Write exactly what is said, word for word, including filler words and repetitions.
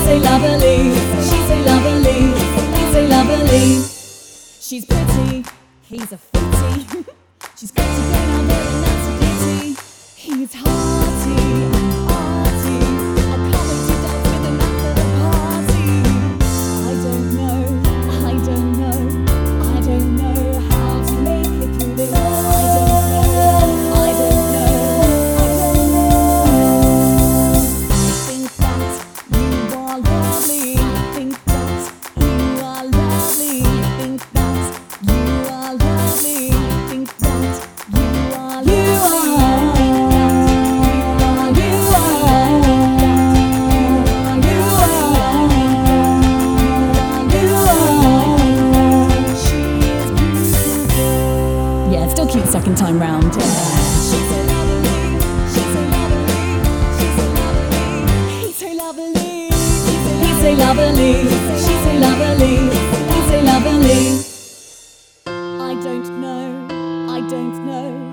so lovely, she's so lovely, he's so lovely. She's pretty, he's a fitty. She's got to go now, but that's a pity. He's hearty and arty, a coming to dance with him after the party. I don't know, I don't know, I don't know how to make it through this. I don't know, I don't know, I don't know. Think that you are lovely, think that you are lovely, think that you are lovely, think that you are lovely. You are, you are, you are, you are. She is beautiful. Yeah, it's still cute second time round. She's so lovely, she's so lovely, she's so lovely. He's so lovely, he's so lovely, she's so lovely, he's so lovely. I don't know, I don't know.